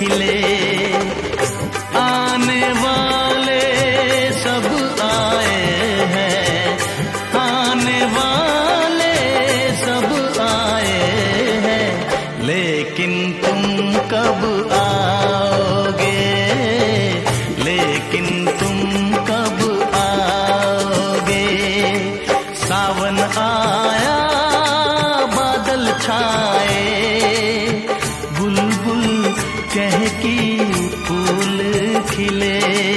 खिले। आने वाले सब आए हैं, आने वाले सब आए हैं, लेकिन तुम कब आओगे, लेकिन तुम कब आओगे। सावन आया बादल छाए, बुलबुल चहकी फूल खिले।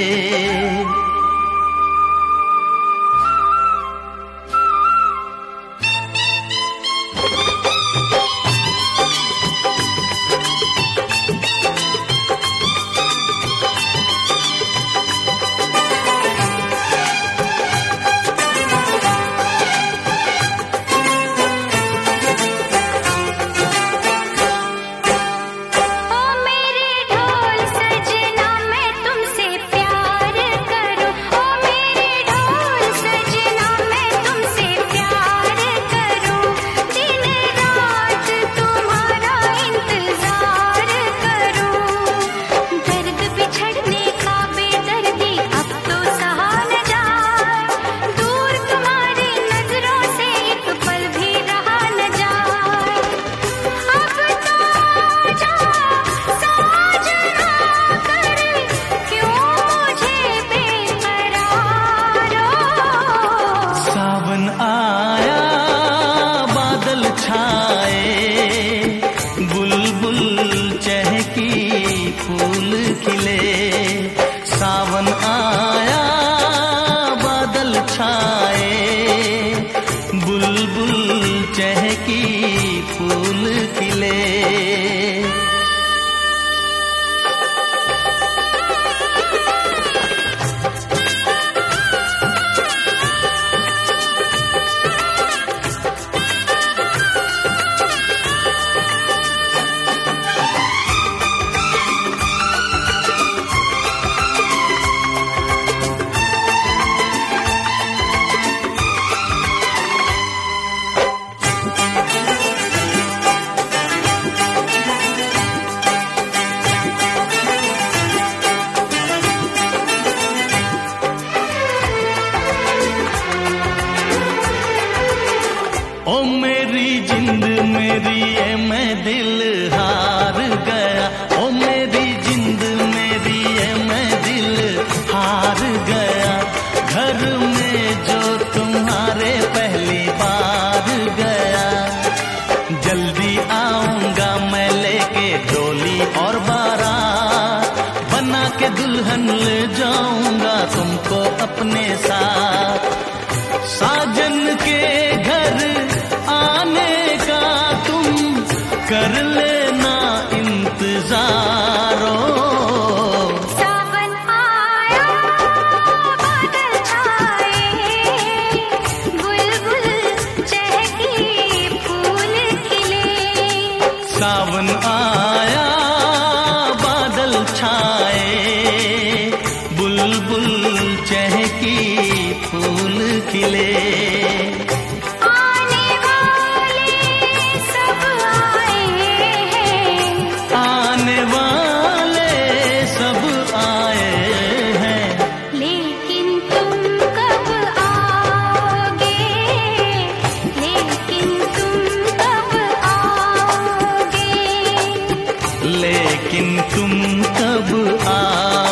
फूल खिले। सावन आया बादल छाए, बुलबुल चहकी फूल खिले। ओ मेरी जिंद मेरी ये मैं दिल हार गया, ओ मेरी जिंद मेरी ये मैं दिल हार गया। घर में जो तुम्हारे पहली बार गया, जल्दी आऊंगा मैं लेके डोली और बारात, बना के दुल्हन ले जाऊंगा तुमको अपने साथ। साजन के घर आने का तुम कर लेना इंतजार। सावन आया बादल छाए, बुलबुल चहकी फूल खिले। सावन आया बादल छाए, बुलबुल चहकी फूल खिले। लेकिन तुम कब आओगे।